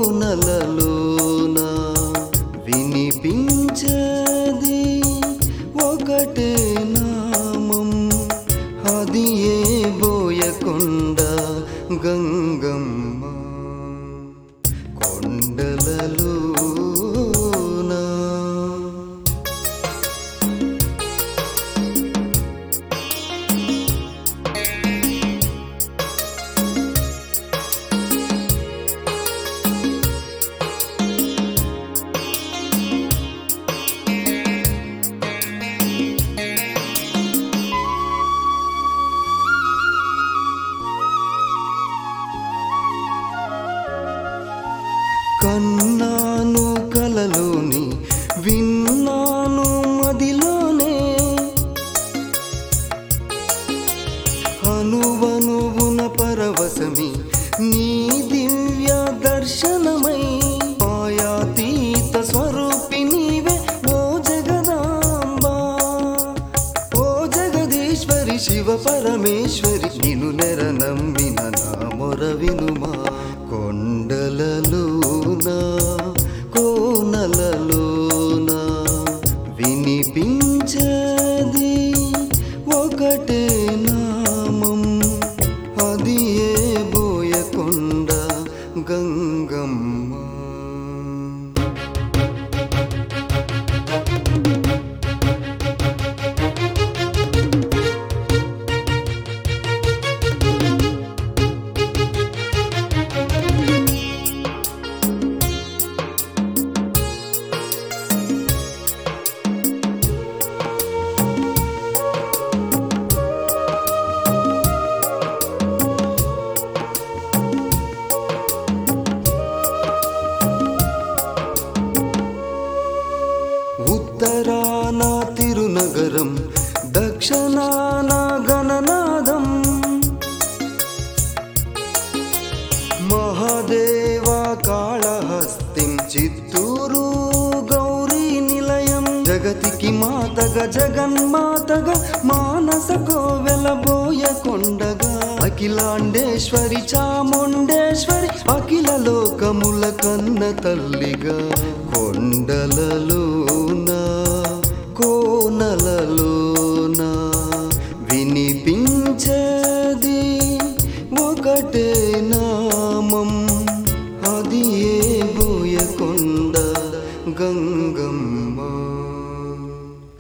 కోనలలోన వినిపించేది ఒకటే నామం, అది ఏ బోయకొండ గంగమ్మ. కొండలలోన కన్నాను కలలోని విన్నాను మదిలోనే, అనువనువున పరవశమి నీ దివ్య దర్శనమై, మాయాతీత స్వరూపి నీవే ఓ జగదాంబా, ఓ జగదీశ్వరి శివ పరమేశ్వరి, నిన్ను నెర నమ్మిన నా మొర వినుమా. కొండలలోన కోనలలోన వినిపించేది ఒకటే నామం, అది ఏ బోయకొండ గంగమ్మ. ఉత్తరాన తిరునగరం, దక్షిణాన గణనాదం, మహాదేవ కాళహస్తిం చిత్తూరు గౌరీ నిలయం, జగతికి మాతగా జగన్మాతగా మానస కోవెల బోయకొండగా, అఖిలాండేశ్వరి చాముండేశ్వరి అఖిల లోకముల కన్న తల్లిగా. కొండలలోన కోనలలోన వినిపించేది ఒకటే నామం, అది ఏ బోయకొండ గంగమ్మ.